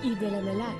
İrdelemeler.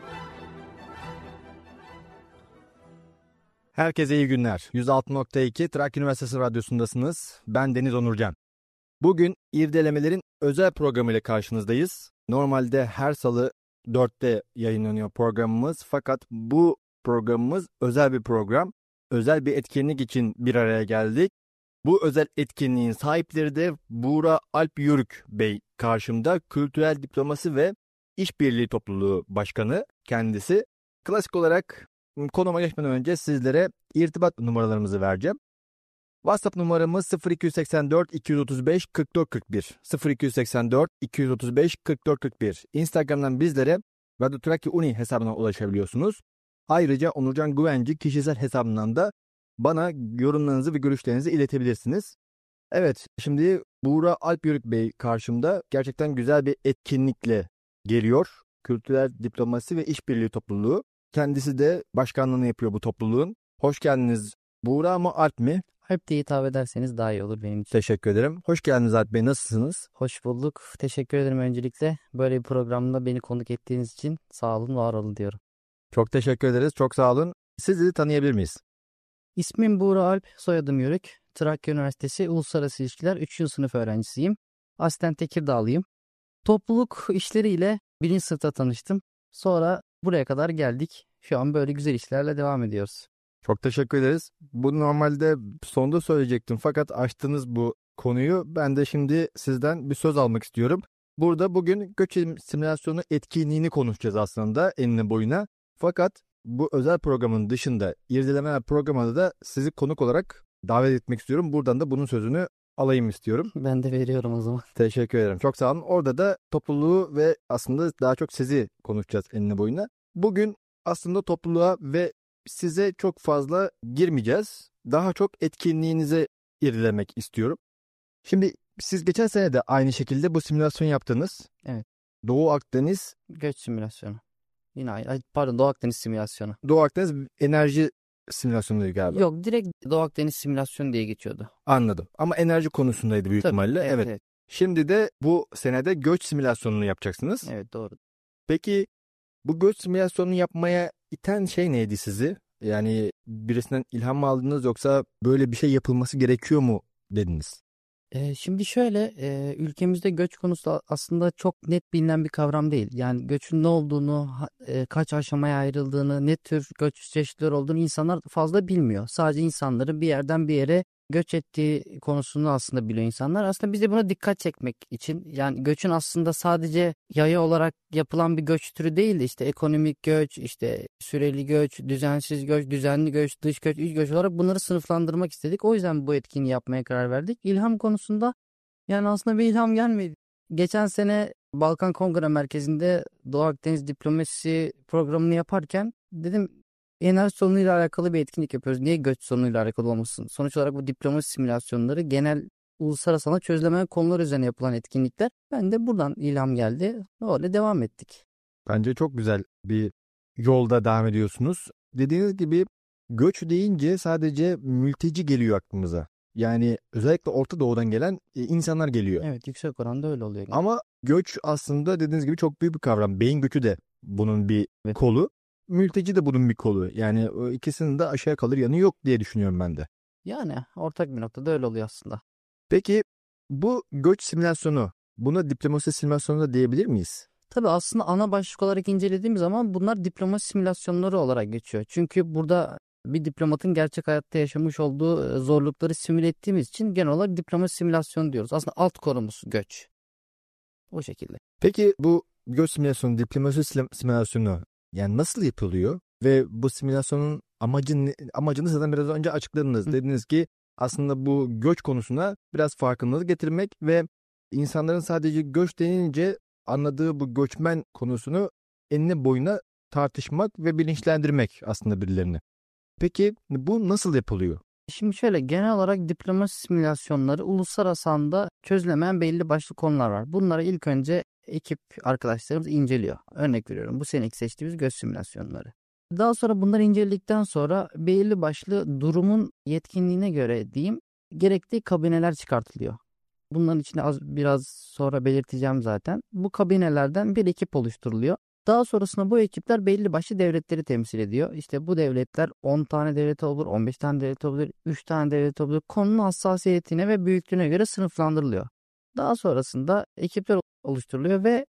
Herkese iyi günler. 106.2 Trakya Üniversitesi Radyosu'ndasınız. Ben Deniz Onurcan. Bugün İrdelemelerin özel programıyla karşınızdayız. Normalde her salı 4'te yayınlanıyor programımız. Fakat bu programımız özel bir program. Özel bir etkinlik için bir araya geldik. Bu özel etkinliğin sahipleri de Buğra Alp Yörük Bey karşımda. Kültürel Diplomasi ve İşbirliği Topluluğu Başkanı kendisi. Klasik olarak konuma geçmeden önce sizlere irtibat numaralarımızı vereceğim. WhatsApp numaramız 0284 235 44 41. 0284 235 44 41. Instagram'dan bizlere Radyo Trakya Uni hesabına ulaşabiliyorsunuz. Ayrıca Onurcan Güvenci kişisel hesabından da bana yorumlarınızı ve görüşlerinizi iletebilirsiniz. Evet, şimdi Buğra Alp Yörük Bey karşımda gerçekten güzel bir etkinlikle geliyor. Kültürel Diplomasi ve İşbirliği Topluluğu. Kendisi de başkanlığını yapıyor bu topluluğun. Hoş geldiniz. Buğra mı Alp mi? Alp diye hitap ederseniz daha iyi olur benim için. Teşekkür ederim. Hoş geldiniz Alp Bey. Nasılsınız? Hoş bulduk. Teşekkür ederim öncelikle. Böyle bir programda beni konuk ettiğiniz için sağ olun, var olun diyorum. Çok teşekkür ederiz. Çok sağ olun. Sizi tanıyabilir miyiz? İsmim Buğra Alp, soyadım Yörük. Trakya Üniversitesi Uluslararası İlişkiler 3. sınıf öğrencisiyim. Aslen Tekirdağlıyım. Topluluk işleriyle 1. sınıfta tanıştım. Sonra buraya kadar geldik. Şu an böyle güzel işlerle devam ediyoruz. Çok teşekkür ederiz. Bu normalde sonda söyleyecektim fakat açtınız bu konuyu. Ben de şimdi sizden bir söz almak istiyorum. Burada bugün göç simülasyonu etkinliğini konuşacağız aslında enine boyuna. Fakat bu özel programın dışında irdelemeler programında da sizi konuk olarak davet etmek istiyorum. Buradan da bunun sözünü alayım istiyorum. Ben de veriyorum o zaman. Teşekkür ederim. Çok sağ olun. Orada da topluluğu ve aslında daha çok sizi konuşacağız enine boyuna. Bugün aslında topluluğa ve size çok fazla girmeyeceğiz. Daha çok etkinliğinize irdelemek istiyorum. Şimdi siz geçen sene de aynı şekilde bu simülasyon yaptınız. Evet. Doğu Akdeniz Göç simülasyonu. Yine aynı. Pardon, Doğu Akdeniz simülasyonu. Doğu Akdeniz enerji simülasyonuydu galiba. Yok, direkt Doğu Akdeniz simülasyonu diye geçiyordu. Anladım. Ama enerji konusundaydı büyük Tabii, ihtimalle. Evet. Şimdi de bu senede göç simülasyonunu yapacaksınız. Evet, doğru. Peki bu göç simülasyonunu yapmaya iten şey neydi sizi? Yani birisinden ilham mı aldınız yoksa böyle bir şey yapılması gerekiyor mu dediniz? Şimdi şöyle, ülkemizde göç konusu aslında çok net bilinen bir kavram değil. Yani göçün ne olduğunu, kaç aşamaya ayrıldığını, ne tür göç çeşitleri olduğunu insanlar fazla bilmiyor. Sadece insanların bir yerden bir yere göç ettiği konusunu aslında biliyor insanlar. Aslında biz de buna dikkat çekmek için, yani göçün aslında sadece yaya olarak yapılan bir göç türü değil de işte ekonomik göç, işte süreli göç, düzensiz göç, düzenli göç, dış göç, iç göç olarak bunları sınıflandırmak istedik. O yüzden bu etkinliği yapmaya karar verdik. İlham konusunda yani aslında bir ilham gelmedi. Geçen sene Balkan Kongre Merkezi'nde Doğu Akdeniz Diplomasi programını yaparken dedim, enerji sorunuyla alakalı bir etkinlik yapıyoruz. Niye göç sorunuyla alakalı olmasın? Sonuç olarak bu diplomasi simülasyonları genel uluslararası ana çözülemeyen konular üzerine yapılan etkinlikler. Ben de buradan ilham geldi. Öyle devam ettik. Bence çok güzel bir yolda devam ediyorsunuz. Dediğiniz gibi göç deyince sadece mülteci geliyor aklımıza. Yani özellikle Orta Doğu'dan gelen insanlar geliyor. Evet, yüksek oranda öyle oluyor. Ama göç aslında dediğiniz gibi çok büyük bir kavram. Beyin göçü de bunun bir kolu. Mülteci de bunun bir kolu. Yani o ikisinin de aşağı kalır yanı yok diye düşünüyorum ben de. Yani ortak bir noktada öyle oluyor aslında. Peki bu göç simülasyonu, buna diplomasi simülasyonu da diyebilir miyiz? Tabii aslında ana başlık olarak incelediğim zaman bunlar diplomasi simülasyonları olarak geçiyor. Çünkü burada bir diplomatın gerçek hayatta yaşamış olduğu zorlukları simüle ettiğimiz için genel olarak diplomasi simülasyonu diyoruz. Aslında alt konumuz göç. O şekilde. Peki bu göç simülasyonu, diplomasi simülasyonu yani nasıl yapılıyor? Ve bu simülasyonun amacını zaten biraz önce açıkladınız. Dediniz ki aslında bu göç konusuna biraz farkındalık getirmek ve insanların sadece göç denince anladığı bu göçmen konusunu enine boyuna tartışmak ve bilinçlendirmek aslında birilerini. Peki bu nasıl yapılıyor? Şimdi şöyle, genel olarak diplomasi simülasyonları uluslararası anda çözülemeyen belli başlı konular var. Bunları ilk önce ekip arkadaşlarımız inceliyor. Örnek veriyorum, bu seneki seçtiğimiz göç simülasyonları. Daha sonra bunları inceledikten sonra belirli başlı durumun yetkinliğine göre diyeyim gerekli kabineler çıkartılıyor. Bunların içinde biraz sonra belirteceğim zaten. Bu kabinelerden bir ekip oluşturuluyor. Daha sonrasında bu ekipler belli başlı devletleri temsil ediyor. İşte bu devletler 10 tane devlet olur, 15 tane devlet olur, 3 tane devlet olur. Konunun hassasiyetine ve büyüklüğüne göre sınıflandırılıyor. Daha sonrasında ekipler oluşturuluyor ve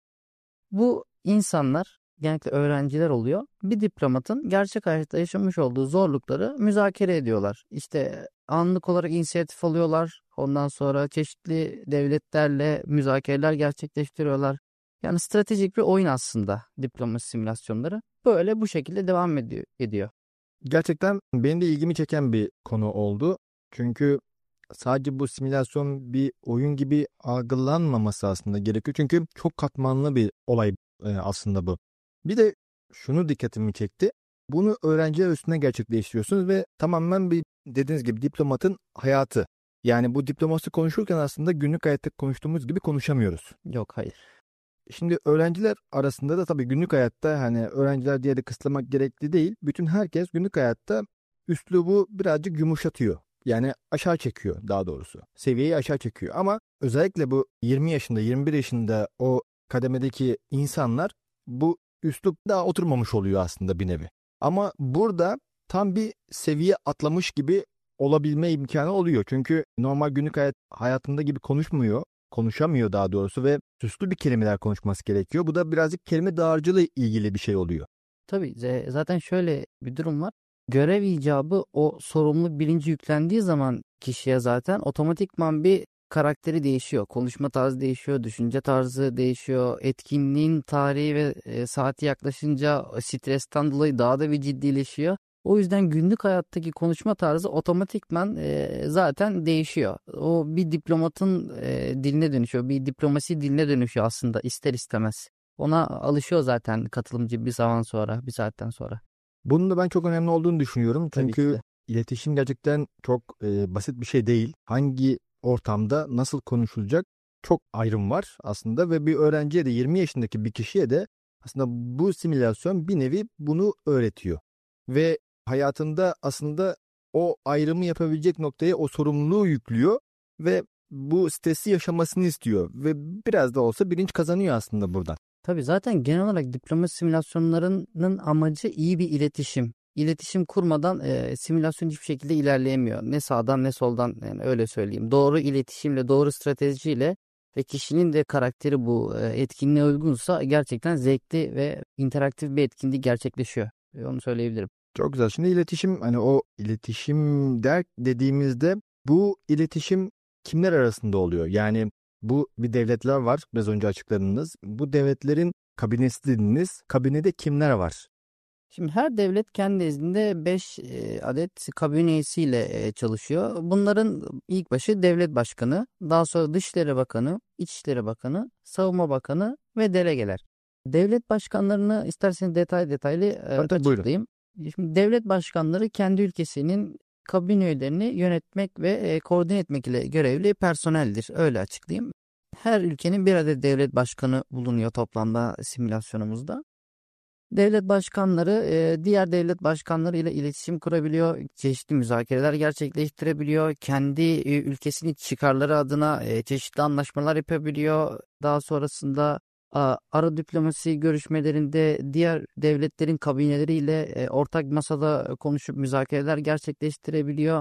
bu insanlar genellikle öğrenciler oluyor. Bir diplomatın gerçek hayatta yaşamış olduğu zorlukları müzakere ediyorlar. İşte anlık olarak inisiyatif alıyorlar. Ondan sonra çeşitli devletlerle müzakereler gerçekleştiriyorlar. Yani stratejik bir oyun aslında diplomasi simülasyonları. Böyle bu şekilde devam ediyor. Gerçekten benim de ilgimi çeken bir konu oldu. Çünkü sadece bu simülasyon bir oyun gibi algılanmaması aslında gerekiyor. Çünkü çok katmanlı bir olay aslında bu. Bir de şunu dikkatimi çekti. Bunu öğrenciler üstüne gerçekleştiriyorsunuz ve tamamen bir dediğiniz gibi diplomatın hayatı. Yani bu diplomasi konuşurken aslında günlük hayatta konuştuğumuz gibi konuşamıyoruz. Yok, hayır. Şimdi öğrenciler arasında da tabii günlük hayatta hani öğrenciler diye de kısıtlamak gerekli değil. Bütün herkes günlük hayatta üslubu birazcık yumuşatıyor. Yani aşağı çekiyor daha doğrusu. Seviyeyi aşağı çekiyor. Ama özellikle bu 20 yaşında 21 yaşında o kademedeki insanlar bu üslup daha oturmamış oluyor aslında bir nevi. Ama burada tam bir seviye atlamış gibi olabilme imkanı oluyor. Çünkü normal günlük hayatında gibi konuşamıyor daha doğrusu ve süslü bir kelimeler konuşması gerekiyor. Bu da birazcık kelime dağarcılığı ilgili bir şey oluyor. Tabii zaten şöyle bir durum var. Görev icabı o sorumluluk bilinci yüklendiği zaman kişiye zaten otomatikman bir karakteri değişiyor. Konuşma tarzı değişiyor, düşünce tarzı değişiyor. Etkinliğin tarihi ve saati yaklaşınca stresten dolayı daha da bir ciddileşiyor. O yüzden günlük hayattaki konuşma tarzı otomatikman zaten değişiyor. O bir diplomatın diline dönüşüyor. Bir diplomasi diline dönüşüyor aslında ister istemez. Ona alışıyor zaten katılımcı bir saatten sonra. Bunun da ben çok önemli olduğunu düşünüyorum. Tabii ki Çünkü de. iletişim gerçekten çok basit bir şey değil. Hangi ortamda nasıl konuşulacak çok ayrım var aslında ve bir öğrenciye de 20 yaşındaki bir kişiye de aslında bu simülasyon bir nevi bunu öğretiyor. Ve hayatında aslında o ayrımı yapabilecek noktaya o sorumluluğu yüklüyor ve bu stresi yaşamasını istiyor ve biraz da olsa bilinç kazanıyor aslında buradan. Tabii zaten genel olarak diploma simülasyonlarının amacı iyi bir iletişim. İletişim kurmadan simülasyon hiçbir şekilde ilerleyemiyor. Ne sağdan ne soldan, yani öyle söyleyeyim. Doğru iletişimle, doğru stratejiyle ve kişinin de karakteri bu etkinliğe uygunsa gerçekten zevkli ve interaktif bir etkinlik gerçekleşiyor. Onu söyleyebilirim. Çok güzel. Şimdi iletişim hani o iletişim dediğimizde bu iletişim kimler arasında oluyor? Yani bu bir devletler var. Biraz önce açıkladınız. Bu devletlerin kabinesi dediniz. Kabinede kimler var? Şimdi her devlet kendi nezdinde 5 adet kabine üyesiyle çalışıyor. Bunların ilk başı devlet başkanı, daha sonra Dışişleri Bakanı, İçişleri Bakanı, Savunma Bakanı ve delegeler. Devlet başkanlarını isterseniz detaylı Tabii, buyurun. açıklayayım. Şimdi devlet başkanları kendi ülkesinin kabine üyelerini yönetmek ve koordine etmek ile görevli personeldir. Öyle açıklayayım. Her ülkenin bir adet devlet başkanı bulunuyor toplamda simülasyonumuzda. Devlet başkanları diğer devlet başkanları ile iletişim kurabiliyor, çeşitli müzakereler gerçekleştirebiliyor, kendi ülkesinin çıkarları adına çeşitli anlaşmalar yapabiliyor. Daha sonrasında ara diplomasi görüşmelerinde diğer devletlerin kabineleriyle ortak masada konuşup müzakereler gerçekleştirebiliyor.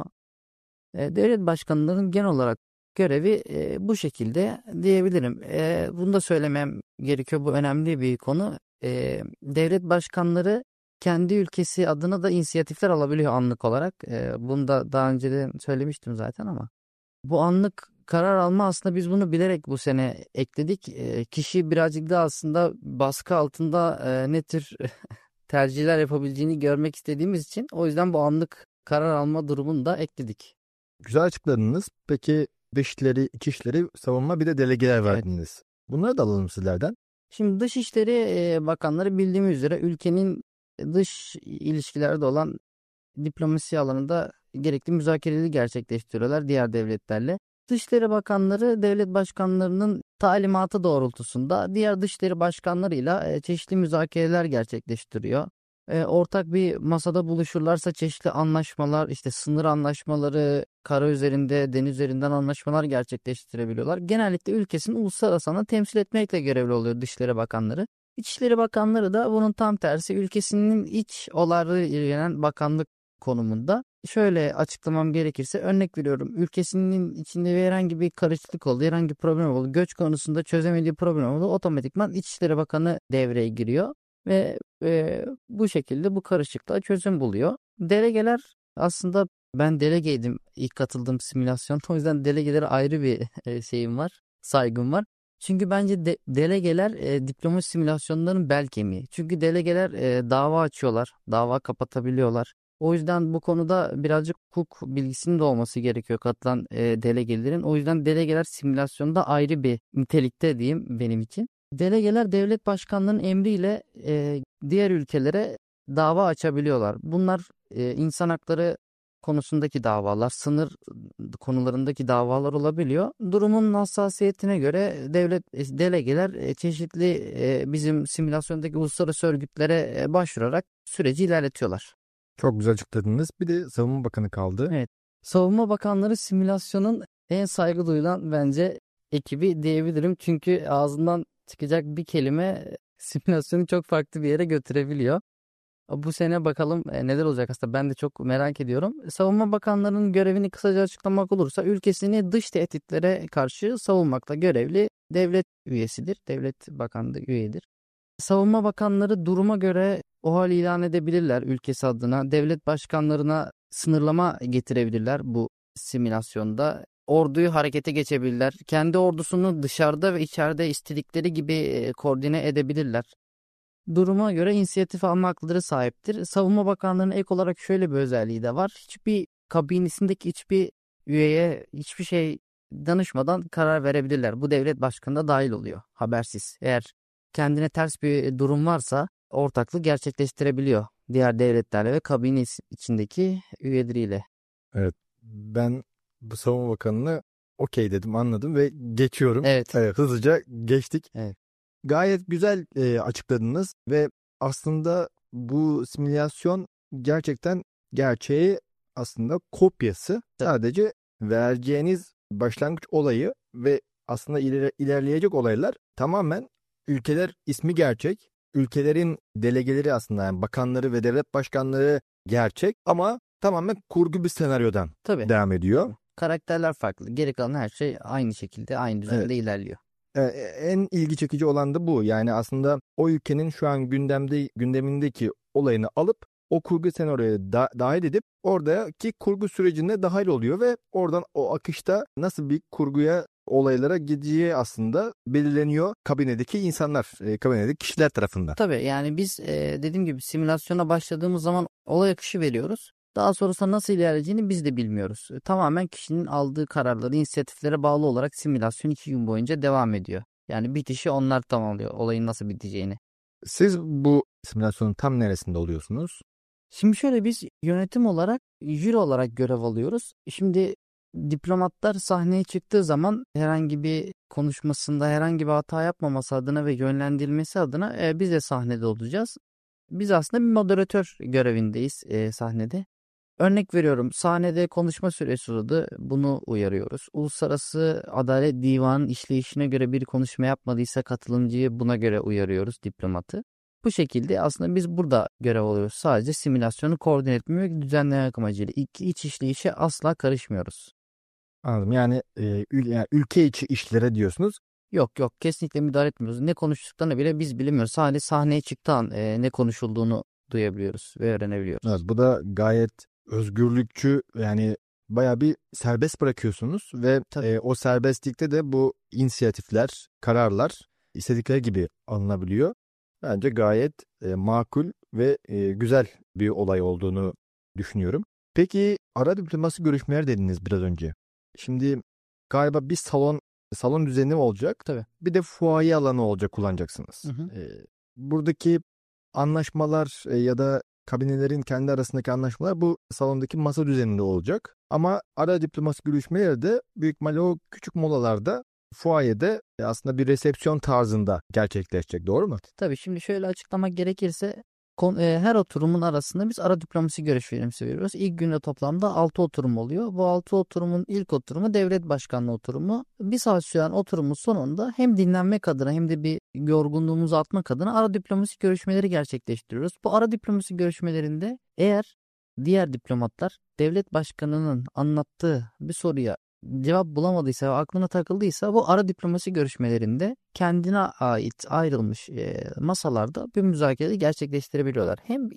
Devlet başkanlarının genel olarak görevi bu şekilde diyebilirim. Bunu da söylemem gerekiyor. Bu önemli bir konu. Devlet başkanları kendi ülkesi adına da inisiyatifler alabiliyor anlık olarak. Bunu da daha önce de söylemiştim zaten ama. Bu anlık karar alma aslında biz bunu bilerek bu sene ekledik. Kişi birazcık da aslında baskı altında ne tür tercihler yapabileceğini görmek istediğimiz için o yüzden bu anlık karar alma durumunu da ekledik. Güzel açıkladınız. Peki dışişleri, içişleri, savunma bir de delegeler Evet. verdiniz. Bunları da alalım sizlerden. Şimdi Dışişleri Bakanları bildiğimiz üzere ülkenin dış ilişkilerde olan diplomasi alanında gerekli müzakereleri gerçekleştiriyorlar diğer devletlerle. Dışişleri Bakanları devlet başkanlarının talimatı doğrultusunda diğer dışişleri başkanlarıyla çeşitli müzakereler gerçekleştiriyor. Ortak bir masada buluşurlarsa çeşitli anlaşmalar, işte sınır anlaşmaları, kara üzerinde, deniz üzerinden anlaşmalar gerçekleştirebiliyorlar. Genellikle ülkesinin uluslararası alanı temsil etmekle görevli oluyor Dışişleri Bakanları. İçişleri Bakanları da bunun tam tersi, ülkesinin iç olayları ilgilenen bakanlık konumunda. Şöyle açıklamam gerekirse, örnek veriyorum, ülkesinin içinde herhangi bir karışıklık oldu, herhangi bir problem oldu, göç konusunda çözemediği problem oldu, otomatikman İçişleri Bakanı devreye giriyor ve bu şekilde bu karışıklığa çözüm buluyor. Delegeler, aslında ben delegeydim ilk katıldığım simülasyonda, o yüzden delegelere ayrı bir şeyim var, saygım var. Çünkü bence delegeler diplomasi simülasyonlarının bel kemiği. Çünkü delegeler dava açıyorlar, dava kapatabiliyorlar. O yüzden bu konuda birazcık hukuk bilgisinin de olması gerekiyor katılan delegelerin. O yüzden delegeler simülasyonda ayrı bir nitelikte diyeyim benim için. Delegeler devlet başkanlığının emriyle diğer ülkelere dava açabiliyorlar. Bunlar insan hakları konusundaki davalar, sınır konularındaki davalar olabiliyor. Durumun hassasiyetine göre delegeler çeşitli bizim simülasyondaki uluslararası örgütlere başvurarak süreci ilerletiyorlar. Çok güzel açıkladınız. Bir de Savunma Bakanı kaldı. Evet. Savunma Bakanları simülasyonun en saygı duyulan bence ekibi diyebilirim. Çünkü ağzından çıkacak bir kelime simülasyonu çok farklı bir yere götürebiliyor. Bu sene bakalım neler olacak, aslında ben de çok merak ediyorum. Savunma Bakanlarının görevini kısaca açıklamak olursa, ülkesini dış tehditlere karşı savunmakla görevli devlet üyesidir. Devlet bakanlığı üyedir. Savunma bakanları duruma göre OHAL ilan edebilirler ülkesi adına. Devlet başkanlarına sınırlama getirebilirler bu simülasyonda. Orduyu harekete geçebilirler. Kendi ordusunu dışarıda ve içeride istedikleri gibi koordine edebilirler. Duruma göre inisiyatif alma hakları sahiptir. Savunma Bakanlığı'nın ek olarak şöyle bir özelliği de var. Hiçbir kabinesindeki hiçbir üyeye hiçbir şey danışmadan karar verebilirler. Bu devlet başkanı da dahil oluyor, habersiz. Eğer kendine ters bir durum varsa ortaklık gerçekleştirebiliyor diğer devletlerle ve kabine içindeki üyeleriyle. Evet, ben bu Savunma Bakanı'nı okey dedim, anladım ve geçiyorum. Evet. Hızlıca geçtik. Evet. Gayet güzel açıkladınız ve aslında bu simülasyon gerçekten gerçeği aslında kopyası. Tabii. Sadece vereceğiniz başlangıç olayı ve aslında ilerleyecek olaylar tamamen ülkeler ismi gerçek. Ülkelerin delegeleri aslında, yani bakanları ve devlet başkanları gerçek ama tamamen kurgu bir senaryodan Tabii. devam ediyor. Karakterler farklı. Geri kalan her şey aynı şekilde, aynı düzende ilerliyor. En ilgi çekici olan da bu. Yani aslında o ülkenin şu an gündemindeki olayını alıp o kurgu senaryoya dahil edip oradaki kurgu sürecine dahil oluyor ve oradan o akışta nasıl bir kurguya, olaylara gideceği aslında belirleniyor kabinedeki insanlar, kabinedeki kişiler tarafından. Tabii, yani biz dediğim gibi simülasyona başladığımız zaman olay akışı veriyoruz. Daha sonrasında nasıl ilerleyeceğini biz de bilmiyoruz. Tamamen kişinin aldığı kararları, inisiyatiflere bağlı olarak simülasyon 2 gün boyunca devam ediyor. Yani bitişi onlar tamamlıyor, olayın nasıl biteceğini. Siz bu simülasyonun tam neresinde oluyorsunuz? Şimdi şöyle, biz yönetim olarak, jüri olarak görev alıyoruz. Şimdi diplomatlar sahneye çıktığı zaman herhangi bir konuşmasında herhangi bir hata yapmaması adına ve yönlendirilmesi adına biz de sahnede olacağız. Biz aslında bir moderatör görevindeyiz sahnede. Örnek veriyorum, sahnede konuşma süresi uzadı, bunu uyarıyoruz. Uluslararası Adalet Divanı'nın işleyişine göre bir konuşma yapmadıysa katılımcıyı buna göre uyarıyoruz, diplomatı. Bu şekilde aslında biz burada görev alıyoruz. Sadece simülasyonu koordine etmek ve düzenlemek amacıyla iç işleyişe asla karışmıyoruz. Anladım. Yani ülke içi işlere diyorsunuz. Yok, kesinlikle müdahale etmiyoruz. Ne konuştuklarını bile biz bilmiyoruz. Sadece sahneye çıktığı an ne konuşulduğunu duyabiliyoruz ve öğrenebiliyoruz. Evet, bu da gayet özgürlükçü, yani bayağı bir serbest bırakıyorsunuz ve o serbestlikte de bu inisiyatifler, kararlar istedikleri gibi alınabiliyor. Bence gayet makul ve güzel bir olay olduğunu düşünüyorum. Peki ara diplomasi görüşmeler dediniz biraz önce. Şimdi galiba bir salon düzeni olacak. Tabii. Bir de fuaye alanı olacak, kullanacaksınız. Hı hı. Buradaki anlaşmalar ya da kabinelerin kendi arasındaki anlaşmalar bu salondaki masa düzeninde olacak. Ama ara diplomasi görüşmeleri de büyük ihtimalle o küçük molalarda, fuayede aslında bir resepsiyon tarzında gerçekleşecek, doğru mu? Tabii, şimdi şöyle açıklamak gerekirse, Her oturumun arasında biz ara diplomasi görüşmelerimizi veriyoruz. İlk günde toplamda 6 oturum oluyor. Bu 6 oturumun ilk oturumu devlet başkanlığı oturumu. Bir saat süren oturumun sonunda hem dinlenmek adına hem de bir yorgunluğumuzu atmak adına ara diplomasi görüşmeleri gerçekleştiriyoruz. Bu ara diplomasi görüşmelerinde eğer diğer diplomatlar devlet başkanının anlattığı bir soruya cevap bulamadıysa ve aklına takıldıysa bu ara diplomasi görüşmelerinde kendine ait ayrılmış masalarda bir müzakereyi gerçekleştirebiliyorlar. Hem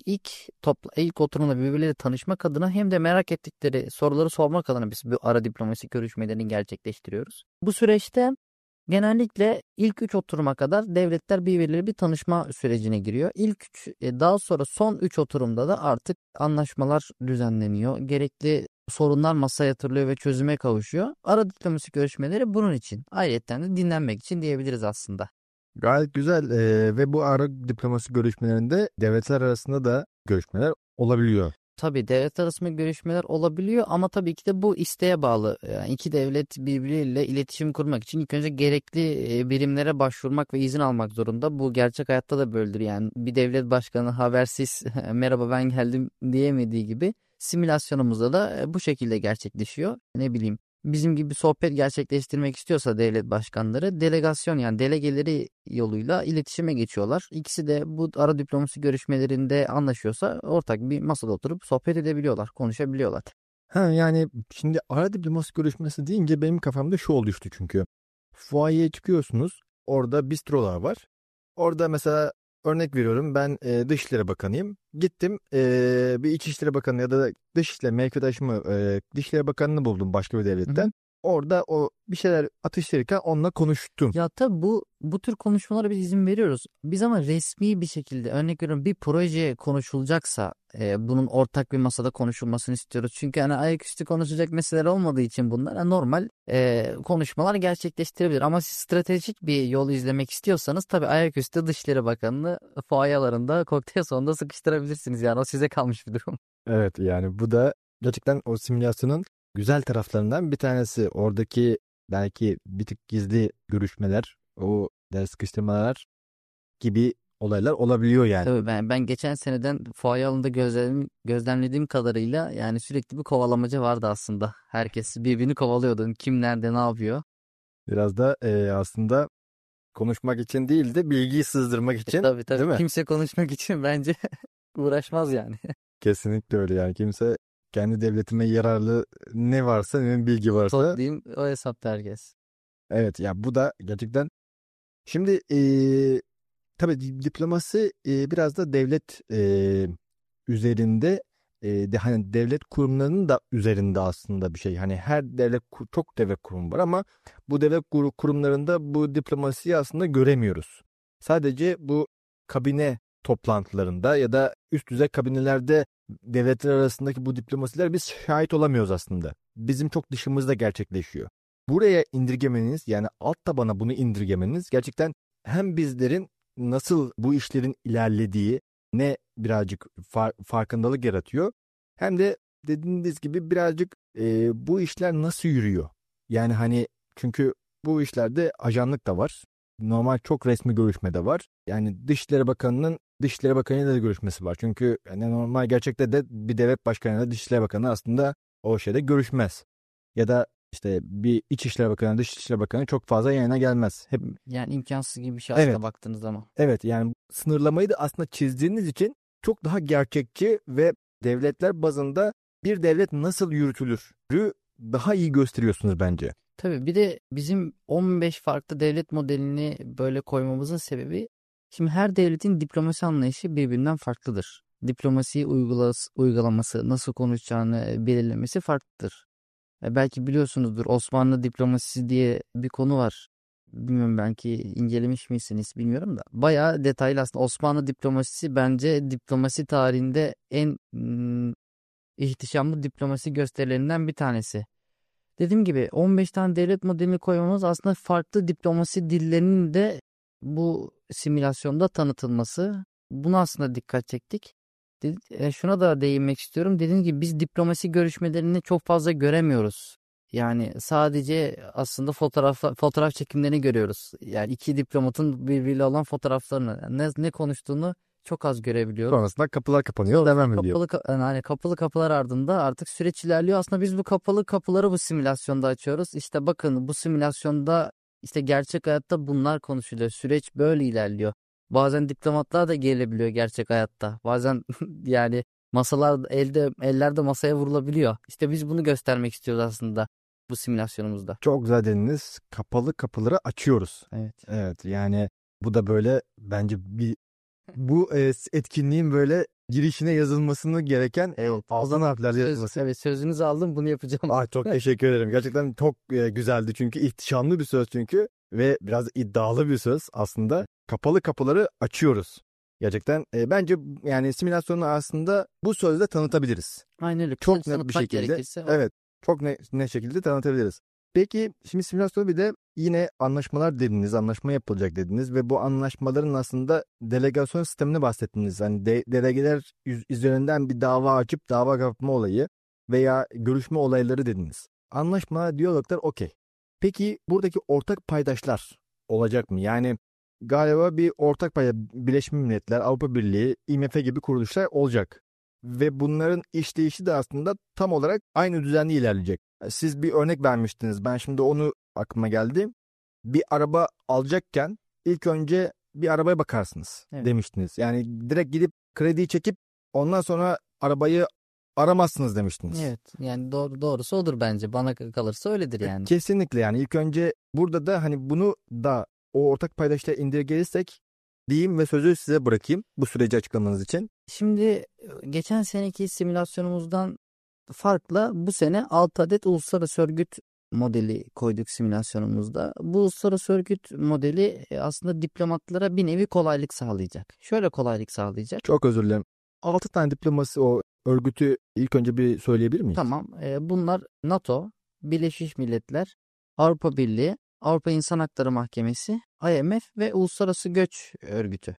ilk oturumda birbirleriyle tanışmak adına hem de merak ettikleri soruları sormak adına biz bu ara diplomasi görüşmelerini gerçekleştiriyoruz. Bu süreçte genellikle ilk 3 oturuma kadar devletler birbirleriyle bir tanışma sürecine giriyor. Daha sonra son 3 oturumda da artık anlaşmalar düzenleniyor. Gerekli sorunlar masaya yatırılıyor ve çözüme kavuşuyor. Ara diplomasi görüşmeleri bunun için. Ayrıca de dinlenmek için diyebiliriz aslında. Gayet güzel ve bu ara diplomasi görüşmelerinde devletler arasında da görüşmeler olabiliyor. Tabii devlet arasında görüşmeler olabiliyor ama tabii ki de bu isteğe bağlı. Yani iki devlet birbiriyle iletişim kurmak için ilk önce gerekli birimlere başvurmak ve izin almak zorunda. Bu gerçek hayatta da böyledir. Yani bir devlet başkanı habersiz merhaba ben geldim diyemediği gibi simülasyonumuzda da bu şekilde gerçekleşiyor. Ne bileyim bizim gibi sohbet gerçekleştirmek istiyorsa devlet başkanları delegasyon yani delegeleri yoluyla iletişime geçiyorlar. İkisi de bu ara diplomasi görüşmelerinde anlaşıyorsa ortak bir masada oturup sohbet edebiliyorlar, konuşabiliyorlar. Yani şimdi ara diplomasi görüşmesi deyince benim kafamda şu oluştu çünkü. Fuayeye çıkıyorsunuz, orada bistrolar var. Orada mesela örnek veriyorum ben Dışişleri Bakanıyım. Gittim bir İçişleri Bakanı ya da Dışişleri mevkidaşımı Dışişleri Bakanını buldum başka bir devletten. Hı hı. Orada o bir şeyler atıştırırken onunla konuştum. Ya tabii bu tür konuşmalara biz izin veriyoruz. Biz ama resmi bir şekilde örnek veriyorum bir proje konuşulacaksa bunun ortak bir masada konuşulmasını istiyoruz. Çünkü hani ayaküstü konuşacak meseleler olmadığı için bunlar normal konuşmalar gerçekleştirebilir. Ama siz stratejik bir yol izlemek istiyorsanız tabii ayaküstü Dışişleri Bakanı'nı fuayalarında kokteyl sonunda sıkıştırabilirsiniz. Yani o size kalmış bir durum. Evet yani bu da gerçekten o simülasyonun güzel taraflarından bir tanesi. Oradaki belki bir tık gizli görüşmeler, o ders sıkıştırmalar gibi olaylar olabiliyor yani. Tabii ben geçen seneden fuaye alanında gözlemlediğim kadarıyla yani sürekli bir kovalamaca vardı aslında. Herkes birbirini kovalıyordu. Kim nerede ne yapıyor? Biraz da aslında konuşmak için değil de bilgiyi sızdırmak için, Tabii değil mi? kimse konuşmak için bence uğraşmaz yani. Kesinlikle öyle yani. Kimse kendi devletime yararlı ne varsa, ne bilgi varsa. Toplayayım o hesapta herkes. Evet ya bu da gerçekten. Şimdi tabii diplomasi biraz da devlet üzerinde hani devlet kurumlarının da üzerinde aslında bir şey. Hani her çok devlet kurumu var ama bu devlet kurumlarında bu diplomasiyi aslında göremiyoruz. Sadece bu kabine toplantılarında ya da üst düzey kabinelerde devletler arasındaki bu diplomasiler biz şahit olamıyoruz aslında. Bizim çok dışımızda gerçekleşiyor. Buraya indirgemeniz yani alt tabana bunu indirgemeniz gerçekten hem bizlerin nasıl bu işlerin ilerlediği ne birazcık farkındalık yaratıyor. Hem de dediğiniz gibi birazcık bu işler nasıl yürüyor? Yani hani çünkü bu işlerde ajanlık da var. Normal çok resmi görüşme de var. Yani Dışişleri Bakanı'nın Dışişleri Bakanı'yla da görüşmesi var. Çünkü yani normal gerçekte de bir devlet başkanıyla Dışişleri Bakanı aslında o şeyde görüşmez. Ya da işte bir İçişleri Bakanı, Dışişleri Bakanı çok fazla yayına gelmez. Hep Yani imkansız gibi bir şey evet. aslında baktığınız zaman. Evet yani sınırlamayı da aslında çizdiğiniz için çok daha gerçekçi ve devletler bazında bir devlet nasıl yürütülür daha iyi gösteriyorsunuz bence. Tabii bir de bizim 15 farklı devlet modelini böyle koymamızın sebebi şimdi her devletin diplomasi anlayışı birbirinden farklıdır. Diplomasiyi uygulaması, nasıl konuşacağını belirlemesi farklıdır. Belki biliyorsunuzdur Osmanlı diplomasisi diye bir konu var. Bilmiyorum belki incelemiş misiniz bilmiyorum da. Bayağı detaylı aslında Osmanlı diplomasisi bence diplomasi tarihinde en ihtişamlı diplomasi gösterilerinden bir tanesi. Dediğim gibi 15 tane devlet modelini koymamız aslında farklı diplomasi dillerinin de bu simülasyonda tanıtılması. Buna aslında dikkat çektik. Şuna da değinmek istiyorum. Dediğim gibi biz diplomasi görüşmelerini çok fazla göremiyoruz. Yani sadece aslında fotoğraf çekimlerini görüyoruz. Yani iki diplomatın birbiriyle olan fotoğraflarını. Ne konuştuğunu çok az görebiliyoruz. Sonrasında kapılar kapanıyor, devam ediyor. Yani kapalı kapılar ardında artık süreç ilerliyor. Aslında biz bu kapalı kapıları bu simülasyonda açıyoruz. İşte bakın, bu simülasyonda işte gerçek hayatta bunlar konuşuluyor. Süreç böyle ilerliyor. Bazen diplomatlar da gelebiliyor gerçek hayatta. Bazen yani masalar ellerde masaya vurulabiliyor. İşte biz bunu göstermek istiyoruz aslında bu simülasyonumuzda. Çok güzel dediniz. Kapalı kapıları açıyoruz. Evet. Evet, yani bu da böyle bence bu etkinliğin böyle girişine yazılmasını gereken altın harflerle yazılması. Evet, sözünüzü aldım, bunu yapacağım. Çok teşekkür ederim. Gerçekten çok güzeldi çünkü ihtişamlı bir söz ve biraz iddialı bir söz aslında. Kapalı kapıları açıyoruz. Gerçekten bence yani simülasyonu aslında bu sözle tanıtabiliriz. Aynen öyle. Çok net bir şekilde. Evet, çok net şekilde tanıtabiliriz. Peki şimdi simülasyonu bir de yine anlaşmalar dediniz, anlaşma yapılacak dediniz ve bu anlaşmaların aslında delegasyon sistemini bahsettiniz. Yani delegeler üzerinden bir dava açıp dava kapatma olayı veya görüşme olayları dediniz. Anlaşma, diyaloglar okey. Peki buradaki ortak paydaşlar olacak mı? Yani galiba bir ortak paydaş, Birleşmiş Milletler, Avrupa Birliği, IMF gibi kuruluşlar olacak. Ve bunların işleyişi de aslında tam olarak aynı düzenli ilerleyecek. Siz bir örnek vermiştiniz. Ben şimdi onu aklıma geldi. Bir araba alacakken ilk önce bir arabaya bakarsınız demiştiniz. Yani direkt gidip krediyi çekip ondan sonra arabayı aramazsınız demiştiniz. Evet, yani doğrusu odur bence. Bana kalırsa öyledir yani. Kesinlikle, yani ilk önce burada da hani bunu da o ortak paydaşla indirgelirsek diyeyim ve sözü size bırakayım bu süreci açıklamanız için. Şimdi geçen seneki simülasyonumuzdan farkla bu sene 6 adet uluslararası örgüt modeli koyduk simülasyonumuzda. Bu uluslararası örgüt modeli aslında diplomatlara bir nevi kolaylık sağlayacak. Şöyle kolaylık sağlayacak. Çok özür dilerim. 6 tane diplomasi o örgütü ilk önce bir söyleyebilir miyiz? Tamam. Bunlar NATO, Birleşmiş Milletler, Avrupa Birliği, Avrupa İnsan Hakları Mahkemesi, IMF ve Uluslararası Göç Örgütü.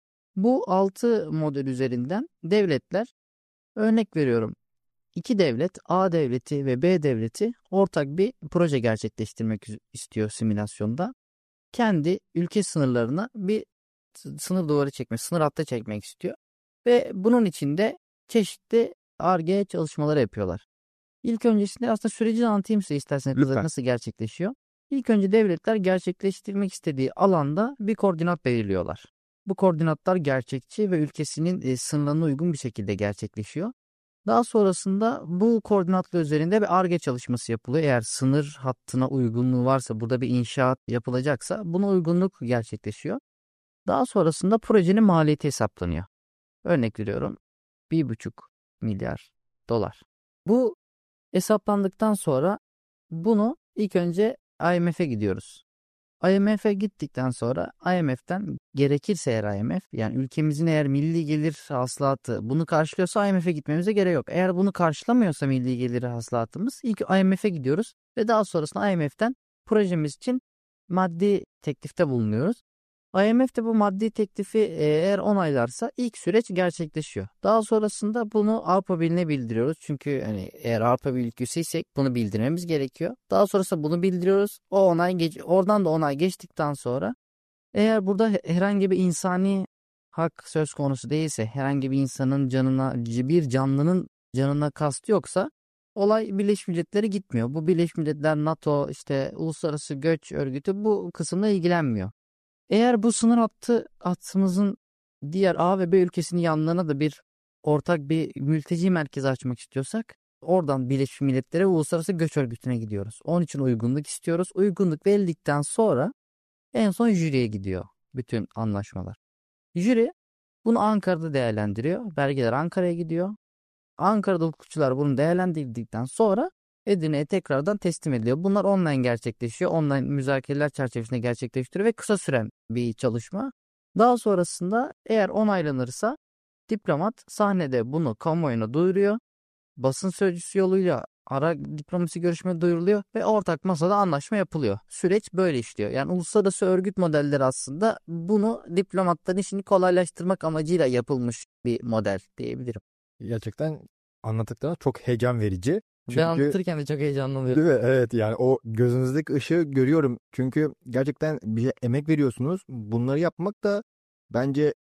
Bu 6 model üzerinden devletler, örnek veriyorum, 2 devlet, A devleti ve B devleti ortak bir proje gerçekleştirmek istiyor simülasyonda. Kendi ülke sınırlarına bir sınır duvarı çekmek, sınır hattı çekmek istiyor. Ve bunun için de çeşitli Ar-Ge çalışmaları yapıyorlar. İlk öncesinde aslında süreci anlatayım size isterseniz. Lütfen. Nasıl gerçekleşiyor. İlk önce devletler gerçekleştirmek istediği alanda bir koordinat belirliyorlar. Bu koordinatlar gerçekçi ve ülkesinin sınırlarına uygun bir şekilde gerçekleşiyor. Daha sonrasında bu koordinatlar üzerinde bir Ar-Ge çalışması yapılıyor. Eğer sınır hattına uygunluğu varsa, burada bir inşaat yapılacaksa buna uygunluk gerçekleşiyor. Daha sonrasında projenin maliyeti hesaplanıyor. Örnek veriyorum, 1,5 milyar dolar. Bu hesaplandıktan sonra bunu ilk önce IMF'e gidiyoruz. IMF'e gittikten sonra IMF'ten gerekirse eğer IMF, yani ülkemizin eğer milli gelir hasılatı bunu karşılıyorsa IMF'e gitmemize gerek yok. Eğer bunu karşılamıyorsa milli gelir hasılatımız, ilk IMF'e gidiyoruz ve daha sonrasında IMF'ten projemiz için maddi teklifte bulunuyoruz. IMF de bu maddi teklifi eğer onaylarsa ilk süreç gerçekleşiyor. Daha sonrasında bunu Avrupa Birliği'ne bildiriyoruz. Çünkü hani eğer Avrupa Birliği üyesiysek bunu bildirmemiz gerekiyor. Daha sonrasında bunu bildiriyoruz. Oradan da onay geçtikten sonra eğer burada herhangi bir insani hak söz konusu değilse, herhangi bir insanın bir canlının canına kastı yoksa olay Birleşmiş Milletler'e gitmiyor. Bu Birleşmiş Milletler, NATO, işte Uluslararası Göç Örgütü bu kısımla ilgilenmiyor. Eğer bu sınır hattımızın diğer A ve B ülkesinin yanlarına da bir ortak bir mülteci merkezi açmak istiyorsak, oradan Birleşmiş Milletler'e ve Uluslararası Göç Örgütü'ne gidiyoruz. Onun için uygunluk istiyoruz. Uygunluk verildikten sonra en son jüriye gidiyor bütün anlaşmalar. Jüri bunu Ankara'da değerlendiriyor. Belgeler Ankara'ya gidiyor. Ankara'da hukukçular bunu değerlendirdikten sonra Edirne'ye tekrardan teslim ediliyor. Bunlar online gerçekleşiyor. Online müzakereler çerçevesinde gerçekleştiriyor ve kısa süren bir çalışma. Daha sonrasında eğer onaylanırsa diplomat sahnede bunu kamuoyuna duyuruyor. Basın sözcüsü yoluyla ara diplomasi görüşme duyuruluyor ve ortak masada anlaşma yapılıyor. Süreç böyle işliyor. Yani uluslararası örgüt modelleri aslında bunu diplomatların işini kolaylaştırmak amacıyla yapılmış bir model diyebilirim. Gerçekten anlattıklarınız çok heyecan verici. Ben anlatırken de çok heyecanlanıyorum. Değil mi? Evet, yani o gözünüzdeki ışığı görüyorum. Çünkü gerçekten bir emek veriyorsunuz. Bunları yapmak da bence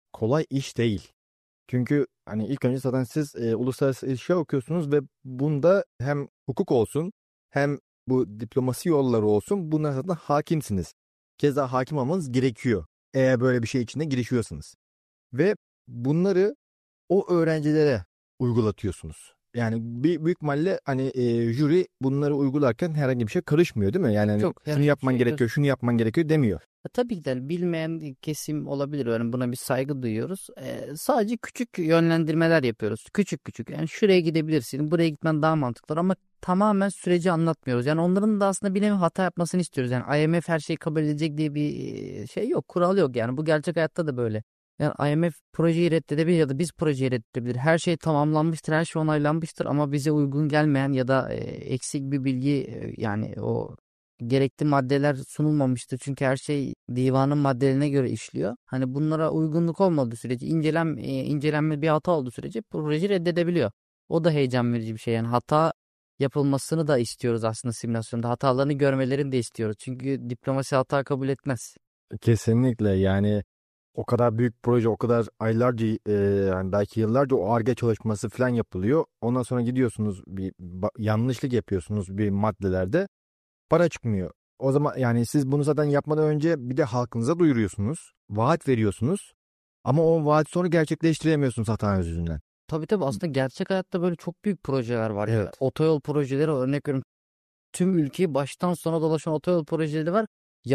kolay iş değil. Çünkü hani ilk önce zaten siz uluslararası ilişkiler okuyorsunuz ve bunda hem hukuk olsun hem bu diplomasi yolları olsun bunlara zaten hakimsiniz. Keza hakim olmanız gerekiyor eğer böyle bir şey içine girişiyorsanız. Ve bunları o öğrencilere uygulatıyorsunuz. Yani büyük ihtimalle hani jüri bunları uygularken herhangi bir şey karışmıyor değil mi? Yani hani Çok şunu herhangi bir yapman şey gerekiyor, şunu yapman gerekiyor demiyor. Tabii ki de bilmeyen kesim olabilir. Yani buna bir saygı duyuyoruz. Sadece küçük yönlendirmeler yapıyoruz. Küçük küçük. Yani şuraya gidebilirsin, buraya gitmen daha mantıklı ama tamamen süreci anlatmıyoruz. Yani onların da aslında bir nevi hata yapmasını istiyoruz. Yani IMF her şeyi kabul edecek diye bir şey yok, kural yok. Yani bu gerçek hayatta da böyle. Yani IMF projeyi reddedebilir ya da biz projeyi reddedebilir. Her şey tamamlanmıştır, her şey onaylanmıştır ama bize uygun gelmeyen ya da eksik bir bilgi yani o gerekli maddeler sunulmamıştır. Çünkü her şey divanın maddelerine göre işliyor. Hani bunlara uygunluk olmadığı sürece incelenme bir hata olduğu sürece proje reddedebiliyor. O da heyecan verici bir şey. Yani hata yapılmasını da istiyoruz aslında simülasyonda. Hatalarını görmelerini de istiyoruz. Çünkü diplomasi hata kabul etmez. Kesinlikle yani o kadar büyük proje, o kadar aylarca yani belki yıllarca o Ar-Ge çalışması falan yapılıyor. Ondan sonra gidiyorsunuz bir yanlışlık yapıyorsunuz bir maddelerde. Para çıkmıyor. O zaman yani siz bunu zaten yapmadan önce bir de halkınıza duyuruyorsunuz. Vaat veriyorsunuz. Ama o vaat sonra gerçekleştiremiyorsunuz hatanız yüzünden. Tabii aslında gerçek hayatta böyle çok büyük projeler var ya. Evet. Otoyol projeleri örnek veriyorum. Tüm ülkeyi baştan sona dolaşan otoyol projeleri var.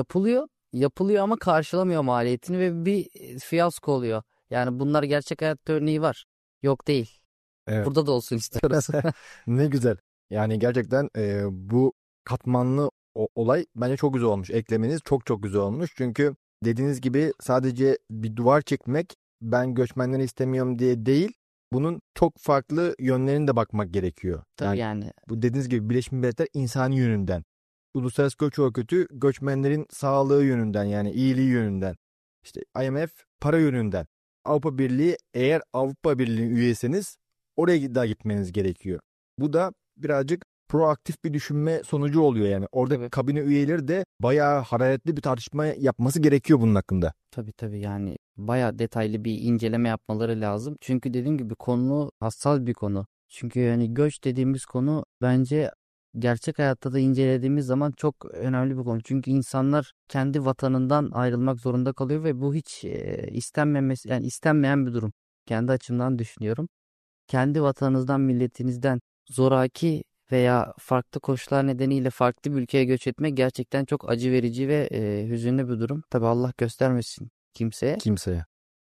Yapılıyor ama karşılamıyor maliyetini ve bir fiyasko oluyor. Yani bunlar gerçek hayatta örneği var. Yok değil. Evet. Burada da olsun istiyoruz. Ne güzel. Yani gerçekten bu katmanlı olay bence çok güzel olmuş. Eklemeniz çok çok güzel olmuş. Çünkü dediğiniz gibi sadece bir duvar çekmek ben göçmenleri istemiyorum diye değil. Bunun çok farklı yönlerine de bakmak gerekiyor. Tabii Yani yani bu dediğiniz gibi Birleşmiş Milletler insani yönünden. Uluslararası Göç Örgütü göçmenlerin sağlığı yönünden yani iyiliği yönünden. İşte IMF para yönünden. Avrupa Birliği eğer Avrupa Birliği üyeseniz oraya daha gitmeniz gerekiyor. Bu da birazcık proaktif bir düşünme sonucu oluyor yani. Orada tabii. kabine üyeleri de bayağı hararetli bir tartışma yapması gerekiyor bunun hakkında. Tabii yani bayağı detaylı bir inceleme yapmaları lazım. Çünkü dediğim gibi konu hassas bir konu. Çünkü yani göç dediğimiz konu bence gerçek hayatta da incelediğimiz zaman çok önemli bir konu. Çünkü insanlar kendi vatanından ayrılmak zorunda kalıyor ve bu hiç istenmemesi yani istenmeyen bir durum. Kendi açımdan düşünüyorum. Kendi vatanınızdan, milletinizden zoraki veya farklı koşullar nedeniyle farklı bir ülkeye göç etmek gerçekten çok acı verici ve hüzünlü bir durum. Tabii Allah göstermesin kimseye. Kimseye.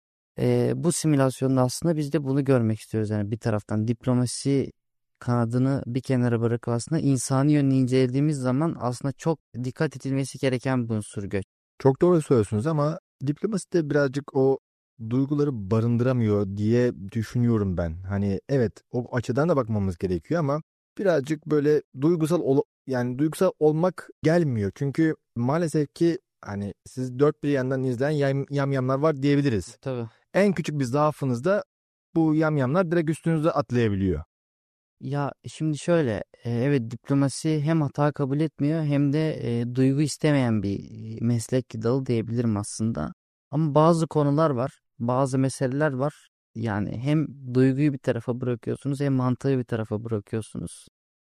Bu simülasyonda aslında biz de bunu görmek istiyoruz. Yani bir taraftan diplomasi kanadını bir kenara bırakıp aslında insani yönünü incelediğimiz zaman aslında çok dikkat edilmesi gereken bir unsur göç. Çok doğru söylüyorsunuz ama diplomasi de birazcık o duyguları barındıramıyor diye düşünüyorum ben. Hani evet o açıdan da bakmamız gerekiyor ama birazcık böyle yani duygusal olmak gelmiyor. Çünkü maalesef ki hani siz dört bir yandan izleyen yamyamlar var diyebiliriz. Tabii. En küçük bir zaafınızda bu yamyamlar direkt üstünüze atlayabiliyor. Ya şimdi şöyle, evet diplomasi hem hata kabul etmiyor hem de duygu istemeyen bir meslek dalı diyebilirim aslında. Ama bazı konular var, bazı meseleler var. Yani hem duyguyu bir tarafa bırakıyorsunuz hem mantığı bir tarafa bırakıyorsunuz.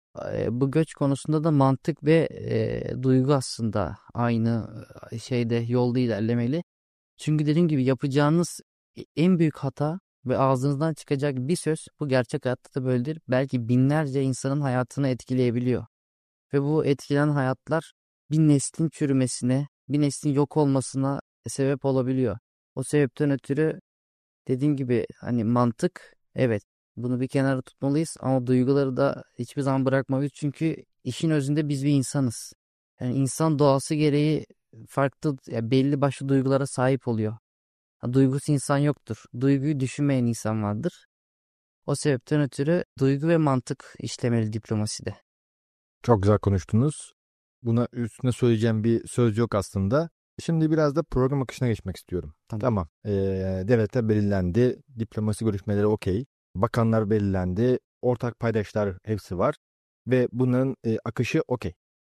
Bu göç konusunda da mantık ve duygu aslında aynı şeyde yolda ilerlemeli. Çünkü dediğim gibi yapacağınız en büyük hata ve ağzınızdan çıkacak bir söz bu gerçek hayatta da böyledir. Belki binlerce insanın hayatını etkileyebiliyor. Ve bu etkilenen hayatlar bir neslin çürümesine, bir neslin yok olmasına sebep olabiliyor. O sebepten ötürü dediğim gibi hani mantık evet bunu bir kenara tutmalıyız ama duyguları da hiçbir zaman bırakmalıyız. Çünkü işin özünde biz bir insanız. Yani insan doğası gereği farklı belli başlı duygulara sahip oluyor. Duygusu insan yoktur. Duyguyu düşünmeyen insan vardır. O sebepten ötürü duygu ve mantık işlemeli diplomaside. Çok güzel konuştunuz. Buna üstüne söyleyeceğim bir söz yok aslında. Şimdi biraz da program akışına geçmek istiyorum. Tamam. Tamam. Devletler belirlendi. Diplomasi görüşmeleri okey. Bakanlar belirlendi. Ortak paydaşlar hepsi var. Ve bunların akışı okey.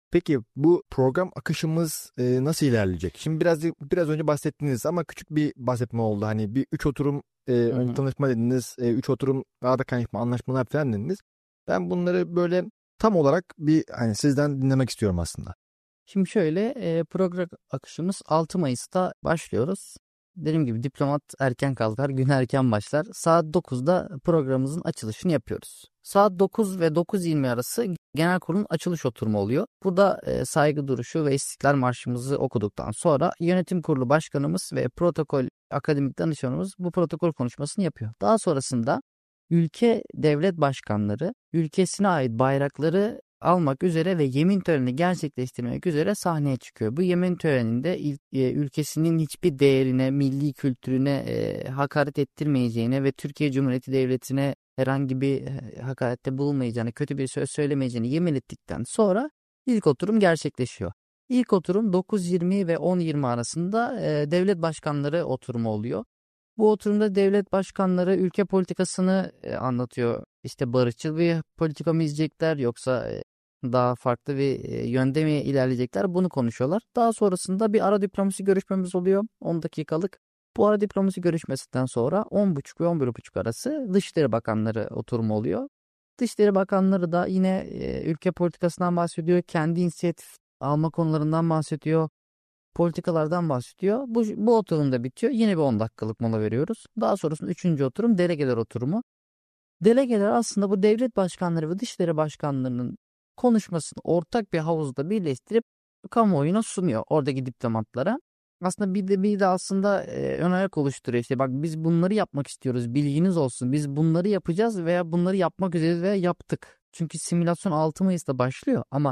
Peki bu program akışımız nasıl ilerleyecek? Şimdi biraz önce bahsettiniz ama küçük bir bahsetme oldu. Hani bir 3 oturum Hı hı. tanışma dediniz, 3 oturum ağda kaynaşma anlaşmalar falan dediniz. Ben bunları böyle tam olarak bir hani sizden dinlemek istiyorum aslında. Şimdi şöyle program akışımız 6 Mayıs'ta başlıyoruz. Dediğim gibi diplomat erken kalkar, gün erken başlar. Saat 9'da programımızın açılışını yapıyoruz. Saat 9 ve 9:20 arası genel kurulun açılış oturumu oluyor. Burada saygı duruşu ve İstiklal Marşımızı okuduktan sonra yönetim kurulu başkanımız ve protokol akademik danışmanımız bu protokol konuşmasını yapıyor. Daha sonrasında ülke devlet başkanları ülkesine ait bayrakları almak üzere ve yemin törenini gerçekleştirmek üzere sahneye çıkıyor. Bu yemin töreninde ülkesinin hiçbir değerine, milli kültürüne hakaret ettirmeyeceğine ve Türkiye Cumhuriyeti Devleti'ne herhangi bir hakarette bulunmayacağını, kötü bir söz söylemeyeceğini yemin ettikten sonra ilk oturum gerçekleşiyor. İlk oturum 9:20 ve 10:20 arasında devlet başkanları oturumu oluyor. Bu oturumda devlet başkanları ülke politikasını anlatıyor. İşte barışçıl bir politika mı izleyecekler yoksa daha farklı bir yönde mi ilerleyecekler bunu konuşuyorlar. Daha sonrasında bir ara diplomasi görüşmemiz oluyor 10 dakikalık. Bu ara diplomasi görüşmesinden sonra 10.30 ve 11.30 arası Dışişleri Bakanları oturumu oluyor. Dışişleri Bakanları da yine ülke politikasından bahsediyor, kendi inisiyatif alma konularından bahsediyor, politikalardan bahsediyor. Bu oturum da bitiyor. Yine bir 10 dakikalık mola veriyoruz. Daha sonrasında 3. oturum delegeler oturumu. Delegeler aslında bu devlet başkanları ve dışişleri başkanlarının konuşmasını ortak bir havuzda birleştirip kamuoyuna sunuyor oradaki diplomatlara. Aslında bir de aslında ön ayak oluşturuyor. İşte bak biz bunları yapmak istiyoruz. Bilginiz olsun. Biz bunları yapacağız veya bunları yapmak üzereyiz veya yaptık. Çünkü simülasyon 6 Mayıs'ta başlıyor ama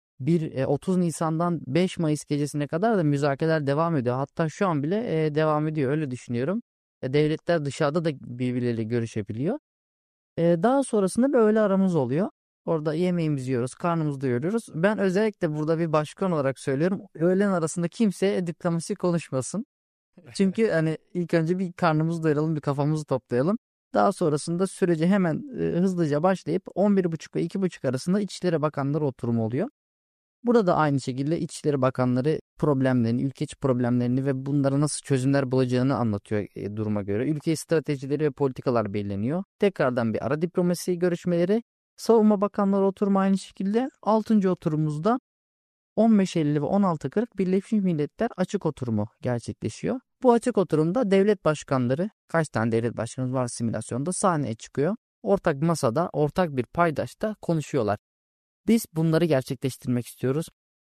30 Nisan'dan 5 Mayıs gecesine kadar da müzakereler devam ediyor. Hatta şu an bile devam ediyor öyle düşünüyorum. Devletler dışarıda da birbirleriyle görüşebiliyor. Daha sonrasında bir öğle aramız oluyor. Orada yemeğimizi yiyoruz, karnımızı doyuruyoruz. Ben özellikle burada bir başkan olarak söylüyorum. Öğlen arasında kimse diplomasi konuşmasın. Çünkü hani ilk önce bir karnımızı doyuralım, bir kafamızı toplayalım. Daha sonrasında süreci hemen hızlıca başlayıp 11.30 ve 2.30 arasında İçişleri Bakanları oturumu oluyor. Burada da aynı şekilde İçişleri Bakanları problemlerini, ülke içi problemlerini ve bunlara nasıl çözümler bulacağını anlatıyor duruma göre. Ülke stratejileri ve politikalar belirleniyor. Tekrardan bir ara diplomasi görüşmeleri. Savunma Bakanları oturumu aynı şekilde. 6. oturumumuzda 15.50 ve 16.40 Birleşmiş Milletler açık oturumu gerçekleşiyor. Bu açık oturumda devlet başkanları, kaç tane devlet başkanımız var simülasyonda sahneye çıkıyor. Ortak masada, ortak bir paydaşta konuşuyorlar. Biz bunları gerçekleştirmek istiyoruz.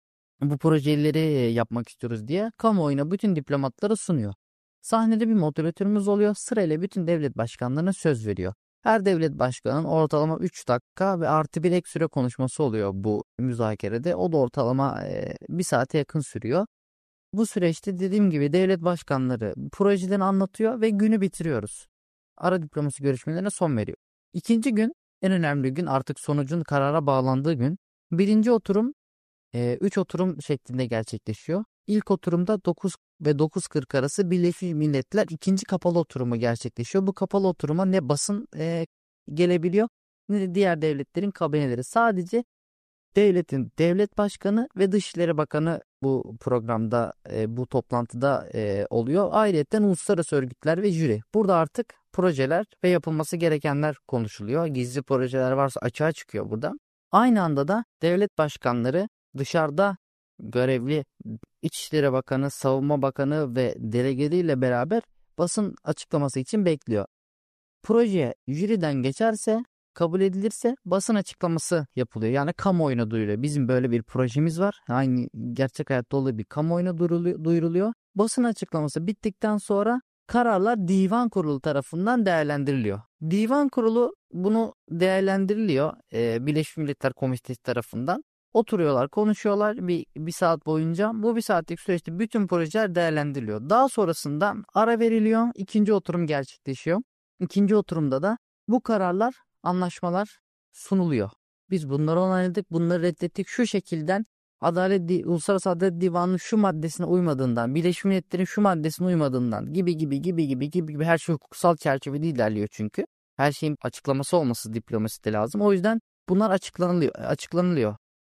Bu projeleri yapmak istiyoruz diye kamuoyuna bütün diplomatlara sunuyor. Sahnede bir moderatörümüz oluyor. Sırayla bütün devlet başkanlarına söz veriyor. Her devlet başkanının ortalama 3 dakika ve artı bir ek süre konuşması oluyor bu müzakerede. O da ortalama 1 saate yakın sürüyor. Bu süreçte dediğim gibi devlet başkanları projelerini anlatıyor ve günü bitiriyoruz. Ara diplomasi görüşmelerine son veriyor. İkinci gün en önemli gün artık sonucun karara bağlandığı gün. Birinci oturum 3 oturum şeklinde gerçekleşiyor. İlk oturumda 9 ve 9.40 arası Birleşmiş Milletler ikinci kapalı oturumu gerçekleşiyor. Bu kapalı oturuma ne basın gelebiliyor ne de diğer devletlerin kabineleri. Sadece devletin devlet başkanı ve Dışişleri Bakanı bu programda bu toplantıda oluyor. Ayrıca uluslararası örgütler ve jüri. Burada artık projeler ve yapılması gerekenler konuşuluyor. Gizli projeler varsa açığa çıkıyor burada. Aynı anda da devlet başkanları dışarıda görevli İçişleri Bakanı, Savunma Bakanı ve delegeleriyle beraber basın açıklaması için bekliyor. Proje jüriden geçerse, kabul edilirse basın açıklaması yapılıyor. Yani kamuoyuna duyuruluyor. Bizim böyle bir projemiz var. Aynı gerçek hayatta olduğu bir kamuoyuna duyuruluyor. Basın açıklaması bittikten sonra kararlar Divan Kurulu tarafından değerlendiriliyor. Divan Kurulu bunu değerlendiriliyor. Birleşmiş Milletler Komitesi tarafından. Oturuyorlar, konuşuyorlar bir saat boyunca. Bu 1 saatlik süreçte bütün projeler değerlendiriliyor. Daha sonrasında ara veriliyor. İkinci oturum gerçekleşiyor. İkinci oturumda da bu kararlar, anlaşmalar sunuluyor. Biz bunları onayladık, bunları reddettik. Şu şekilden Uluslararası Adalet Divanı'nın şu maddesine uymadığından, Birleşmiş Milletler'in şu maddesine uymadığından gibi her şey hukuksal çerçevede ilerliyor çünkü. Her şeyin açıklaması olması diplomaside lazım. O yüzden bunlar açıklanılıyor.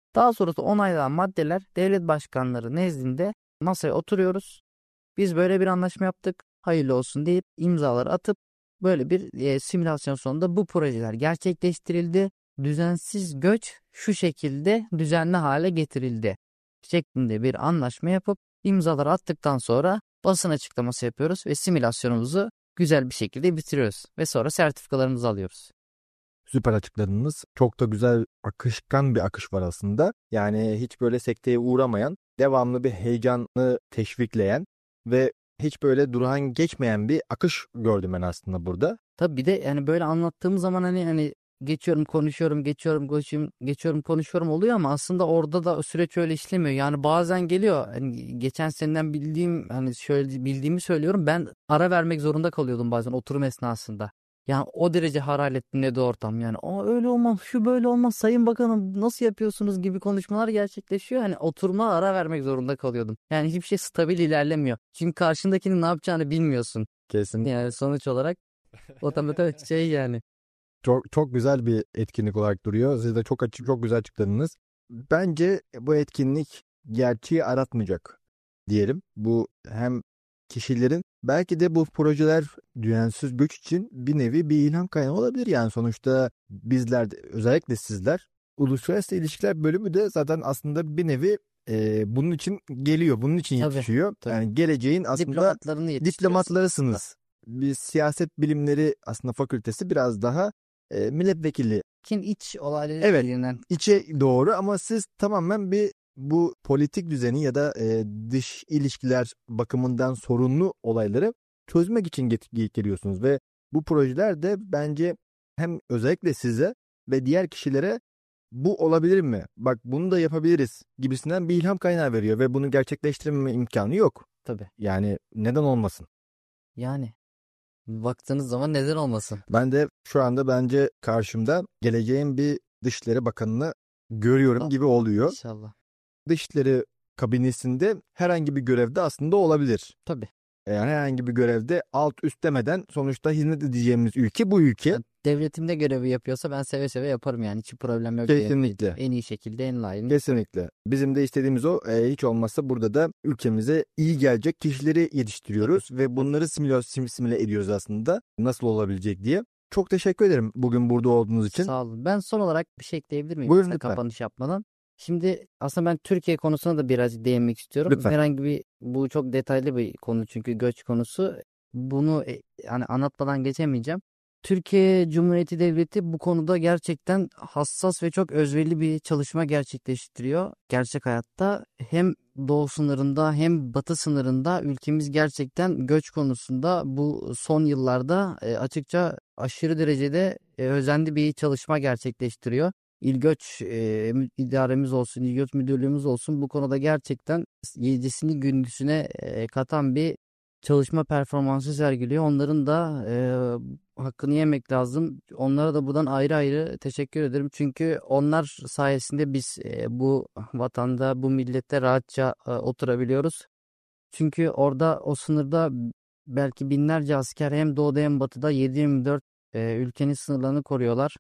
Daha sonrası onaylanan maddeler devlet başkanları nezdinde masaya oturuyoruz. Biz böyle bir anlaşma yaptık. Hayırlı olsun deyip imzaları atıp böyle bir simülasyon sonunda bu projeler gerçekleştirildi. Düzensiz göç şu şekilde düzenli hale getirildi şeklinde bir anlaşma yapıp imzaları attıktan sonra basın açıklaması yapıyoruz ve simülasyonumuzu güzel bir şekilde bitiriyoruz ve sonra sertifikalarımızı alıyoruz. Süper açıkladınız. Çok da güzel, akışkan bir akış var aslında. Yani hiç böyle sekteye uğramayan, devamlı bir heyecanı teşvikleyen ve hiç böyle durağan geçmeyen bir akış gördüm ben aslında burada. Tabii bir de yani böyle anlattığım zaman hani geçiyorum konuşuyorum geçiyorum konuşuyorum oluyor ama aslında orada da süreç öyle işlemiyor. Yani bazen geliyor hani geçen seneden bildiğim hani şöyle bildiğimi söylüyorum, ben ara vermek zorunda kalıyordum bazen oturum esnasında. Yani o derece hararetli ortam, yani o öyle olmaz şu böyle olmaz sayın bakanım nasıl yapıyorsunuz gibi konuşmalar gerçekleşiyor. Hani oturuma ara vermek zorunda kalıyordum. Yani hiçbir şey stabil ilerlemiyor. Çünkü karşındakinin ne yapacağını bilmiyorsun. Kesin. Yani sonuç olarak o tabii şey yani. Çok çok güzel bir etkinlik olarak duruyor. Siz de çok açık, çok güzel açıkladınız. Bence bu etkinlik gerçeği aratmayacak diyelim. Bu hem kişilerin, belki de bu projeler düzensiz göç için bir nevi bir ilham kaynağı olabilir. Yani sonuçta bizler özellikle sizler, Uluslararası İlişkiler Bölümü de zaten aslında bir nevi bunun için geliyor. Bunun için Tabii, yetişiyor. tabii. Yani geleceğin aslında Diplomatlarını yetiştiriyoruz. diplomatlarısınız. Bir siyaset bilimleri aslında fakültesi biraz daha milletvekili. İç olayları Evet, ilgilenen. içe doğru, ama siz tamamen bir bu politik düzeni ya da dış ilişkiler bakımından sorunlu olayları çözmek için geliyorsunuz ve bu projeler de bence hem özellikle size ve diğer kişilere bu olabilir mi? Bak bunu da yapabiliriz gibisinden bir ilham kaynağı veriyor ve bunu gerçekleştirme imkanı yok. Tabii. Yani neden olmasın? Yani baktığınız zaman neden olmasın? Ben de şu anda bence karşımda geleceğin bir Dışişleri Bakanı'nı görüyorum gibi oluyor. İnşallah. Dışişleri kabinesinde herhangi bir görevde aslında olabilir. Tabii. Yani herhangi bir görevde alt üst demeden sonuçta hizmet edeceğimiz ülke bu ülke. Yani devletim ne görevi yapıyorsa ben seve seve yaparım yani. Hiç problem yok. Kesinlikle. En iyi şekilde en layığını. Kesinlikle. Bizim de istediğimiz o. Hiç olmazsa burada da ülkemize iyi gelecek kişileri yetiştiriyoruz ve bunları simüle ediyoruz aslında. Nasıl olabilecek diye. Çok teşekkür ederim bugün burada olduğunuz için. Sağ olun. Ben son olarak bir şey ekleyebilir miyim? Buyurun Size lütfen. kapanış yapmadan. Şimdi aslında ben Türkiye konusuna da birazcık değinmek istiyorum. Lütfen. Herhangi bir, bu çok detaylı bir konu çünkü göç konusu. Bunu yani anlatmadan geçemeyeceğim. Türkiye Cumhuriyeti Devleti bu konuda gerçekten hassas ve çok özverili bir çalışma gerçekleştiriyor. Gerçek hayatta hem doğu sınırında hem batı sınırında ülkemiz gerçekten göç konusunda bu son yıllarda açıkça aşırı derecede özenli bir çalışma gerçekleştiriyor. İl Göç idaremiz olsun, İl Göç Müdürlüğümüz olsun bu konuda gerçekten yedisini gündüzüne katan bir çalışma performansı sergiliyor. Onların da hakkını yemek lazım. Onlara da buradan ayrı ayrı teşekkür ederim. Çünkü onlar sayesinde biz bu vatanda, bu millette rahatça oturabiliyoruz. Çünkü orada o sınırda belki binlerce asker hem doğuda hem batıda 7/24 ülkenin sınırlarını koruyorlar.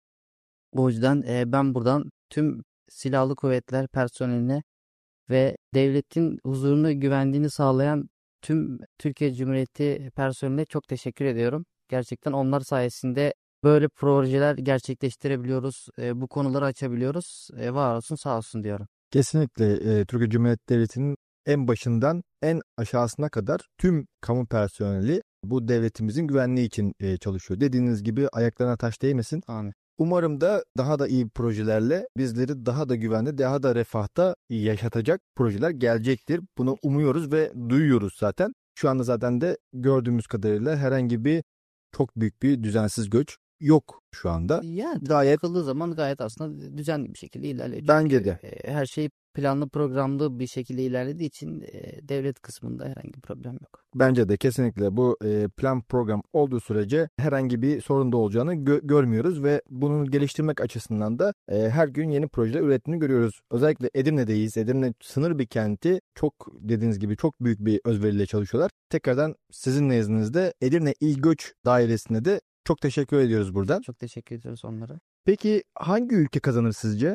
O yüzden ben buradan tüm silahlı kuvvetler personeline ve devletin huzurunu, güvenliğini sağlayan tüm Türkiye Cumhuriyeti personeline çok teşekkür ediyorum. Gerçekten onlar sayesinde böyle projeler gerçekleştirebiliyoruz. Bu konuları açabiliyoruz. Var olsun, sağ olsun diyorum. Kesinlikle Türkiye Cumhuriyeti Devleti'nin en başından en aşağısına kadar tüm kamu personeli bu devletimizin güvenliği için çalışıyor. Dediğiniz gibi ayaklarına taş değmesin. Amin. Umarım da daha da iyi projelerle bizleri daha da güvende, daha da refahta yaşatacak projeler gelecektir. Bunu umuyoruz ve duyuyoruz zaten. Şu anda zaten de gördüğümüz kadarıyla herhangi bir çok büyük bir düzensiz göç yok şu anda. Yani Gayet bakıldığı zaman gayet aslında düzenli bir şekilde ilerliyor. bence Çünkü de. her şey planlı programlı bir şekilde ilerlediği için devlet kısmında herhangi bir problem yok. Bence de kesinlikle bu plan program olduğu sürece herhangi bir sorun da olacağını görmüyoruz ve bunu geliştirmek açısından da her gün yeni projeler ürettiğini görüyoruz. Özellikle Edirne'deyiz. Edirne sınır bir kenti. Çok dediğiniz gibi çok büyük bir özveriyle çalışıyorlar. Tekrardan sizin nezdinizde Edirne İl Göç Dairesi'ne de çok teşekkür ediyoruz buradan. Çok teşekkür ediyoruz onlara. Peki hangi ülke kazanır sizce?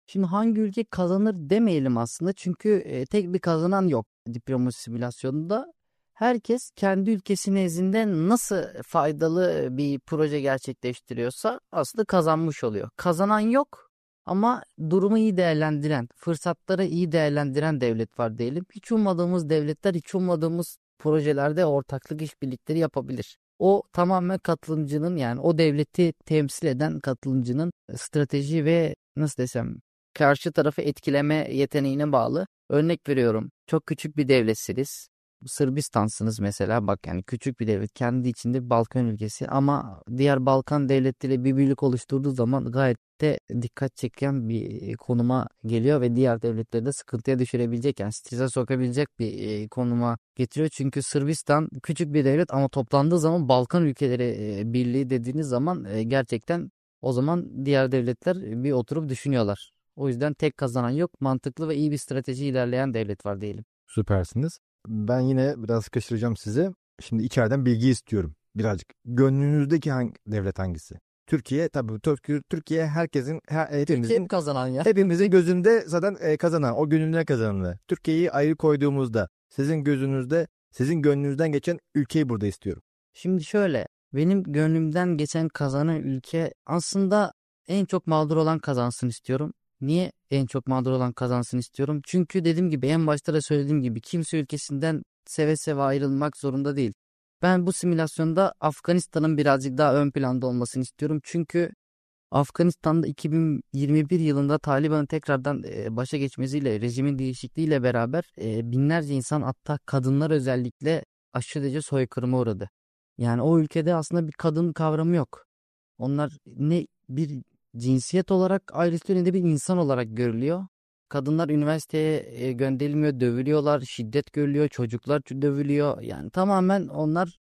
Şimdi hangi ülke kazanır demeyelim aslında. Çünkü tek bir kazanan yok diplomasi simülasyonunda. Herkes kendi ülkesi nezdinde nasıl faydalı bir proje gerçekleştiriyorsa aslında kazanmış oluyor. Kazanan yok ama durumu iyi değerlendiren, fırsatları iyi değerlendiren devlet var diyelim. Hiç ummadığımız devletler, hiç ummadığımız projelerde ortaklık işbirlikleri yapabilir. O tamamen katılımcının, yani o devleti temsil eden katılımcının strateji ve nasıl desem karşı tarafı etkileme yeteneğine bağlı. Örnek veriyorum. Çok küçük bir devletsiniz. Sırbistan'sınız mesela, bak yani küçük bir devlet, kendi içinde bir Balkan ülkesi ama diğer Balkan devletleriyle bir birlik oluşturduğu zaman gayet de dikkat çeken bir konuma geliyor ve diğer devletleri de sıkıntıya düşürebilecek, yani strese sokabilecek bir konuma getiriyor. Çünkü Sırbistan küçük bir devlet ama toplandığı zaman Balkan ülkeleri birliği dediğiniz zaman gerçekten o zaman diğer devletler bir oturup düşünüyorlar. O yüzden tek kazanan yok. Mantıklı ve iyi bir strateji ilerleyen devlet var diyelim. Süpersiniz. Ben yine biraz sıkıştıracağım sizi. Şimdi içeriden bilgi istiyorum birazcık. Gönlünüzdeki devlet hangisi? Türkiye tabii, Türkiye herkesin, hepimizin Kim kazanan ya? hepimizin gözünde zaten kazanan, o gönlüne kazananı. Türkiye'yi ayrı koyduğumuzda sizin gözünüzde, sizin gönlünüzden geçen ülkeyi burada istiyorum. Şimdi şöyle, benim gönlümden geçen kazanan ülke aslında en çok mağdur olan kazansın istiyorum. Niye en çok mağdur olan kazansın istiyorum? Çünkü dediğim gibi, en başta da söylediğim gibi, kimse ülkesinden seve seve ayrılmak zorunda değil. Ben bu simülasyonda Afganistan'ın birazcık daha ön planda olmasını istiyorum. Çünkü Afganistan'da 2021 yılında Taliban'ın tekrardan başa geçmesiyle, rejimin değişikliğiyle beraber binlerce insan, hatta kadınlar özellikle aşırı derece soykırıma uğradı. Yani o ülkede aslında bir kadın kavramı yok. Onlar ne bir cinsiyet olarak ayrıştırıyor ne de bir insan olarak görülüyor. Kadınlar üniversiteye gönderilmiyor, dövülüyorlar, şiddet görülüyor, çocuklar dövülüyor. Yani tamamen onlar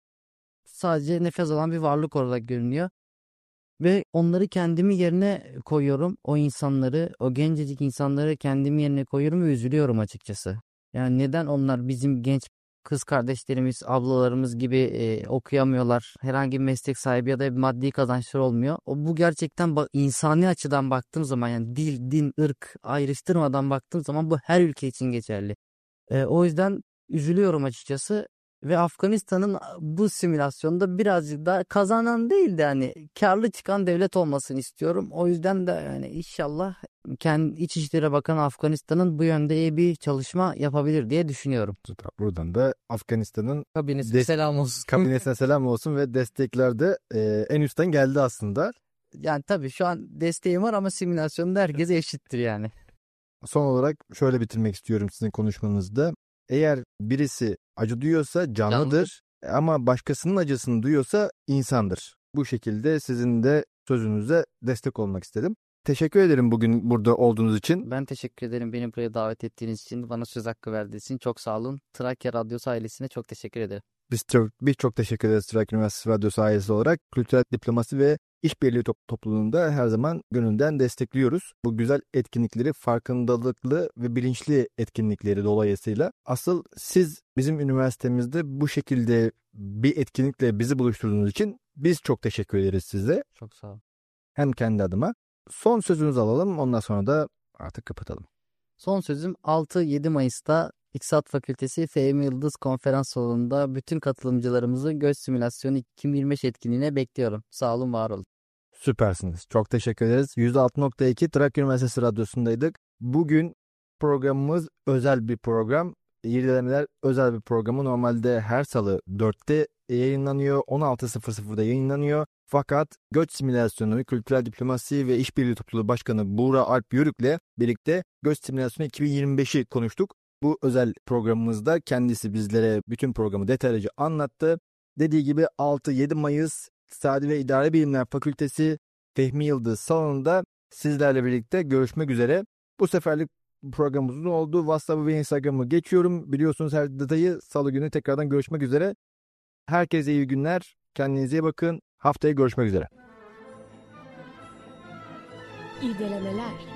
sadece nefes alan bir varlık olarak görünüyor. Ve onları kendimi yerine koyuyorum. O insanları, o gencecik insanları kendimi yerine koyuyorum ve üzülüyorum açıkçası. Yani neden onlar bizim genç kız kardeşlerimiz, ablalarımız gibi okuyamıyorlar? Herhangi bir meslek sahibi ya da bir maddi kazançları olmuyor. Bu gerçekten insani açıdan baktığım zaman, yani dil, din, ırk ayrıştırmadan baktığım zaman bu her ülke için geçerli. O yüzden üzülüyorum açıkçası. Ve Afganistan'ın bu simülasyonda birazcık daha kazanan değil de hani karlı çıkan devlet olmasını istiyorum. O yüzden de yani inşallah kendi İçişleri Bakanı Afganistan'ın bu yönde iyi bir çalışma yapabilir diye düşünüyorum. Süper. Buradan da Afganistan'ın Kabinesine selam olsun. kabinesine selam olsun ve destekler de en üstten geldi aslında. Yani tabii şu an desteğim var ama simülasyonda herkese eşittir yani. Son olarak şöyle bitirmek istiyorum sizin konuşmanızda. Eğer birisi acı duyuyorsa canlıdır ama başkasının acısını duyuyorsa insandır. Bu şekilde sizin de sözünüze destek olmak istedim. Teşekkür ederim bugün burada olduğunuz için. Ben teşekkür ederim beni buraya davet ettiğiniz için, bana söz hakkı verdiğiniz için. Çok sağ olun. Trakya Radyosu ailesine çok teşekkür ederim. Biz çok teşekkür ederiz Trakya Üniversitesi Radyosu ailesi olarak. Kültürel diplomasi ve işbirliği topluluğunda her zaman gönülden destekliyoruz. Bu güzel etkinlikleri, farkındalıklı ve bilinçli etkinlikleri dolayısıyla. Asıl siz bizim üniversitemizde bu şekilde bir etkinlikle bizi buluşturduğunuz için biz çok teşekkür ederiz size. Çok sağ olun. Hem kendi adıma. Son sözünüzü alalım, ondan sonra da artık kapatalım. Son sözüm 6-7 Mayıs'ta İktisat Fakültesi Fehmi Yıldız Konferans Salonu'nda bütün katılımcılarımızı Göç Simülasyonu 2025 etkinliğine bekliyorum. Sağ olun, var olun. Süpersiniz. Çok teşekkür ederiz. 106.2 Trakya Üniversitesi Radyosu'ndaydık. Bugün programımız özel bir program. İrdelemeler özel bir programı. Normalde her salı 4'te yayınlanıyor. 16.00'da yayınlanıyor. Fakat Göç Simülasyonu, Kültürel Diplomasi ve İşbirliği Topluluğu Başkanı Buğra Alp Yörük'le birlikte Göç Simülasyonu 2025'i konuştuk. Bu özel programımızda kendisi bizlere bütün programı detaylıca anlattı. Dediği gibi 6-7 Mayıs İktisadi ve İdari Bilimler Fakültesi Fehmi Yıldız Salonu'nda sizlerle birlikte görüşmek üzere. Bu seferlik programımızın olduğu WhatsApp ve Instagram'ı geçiyorum. Biliyorsunuz her detayı salı günü tekrardan görüşmek üzere. Herkese iyi günler. Kendinize iyi bakın. Haftaya görüşmek üzere. İrdelemeler.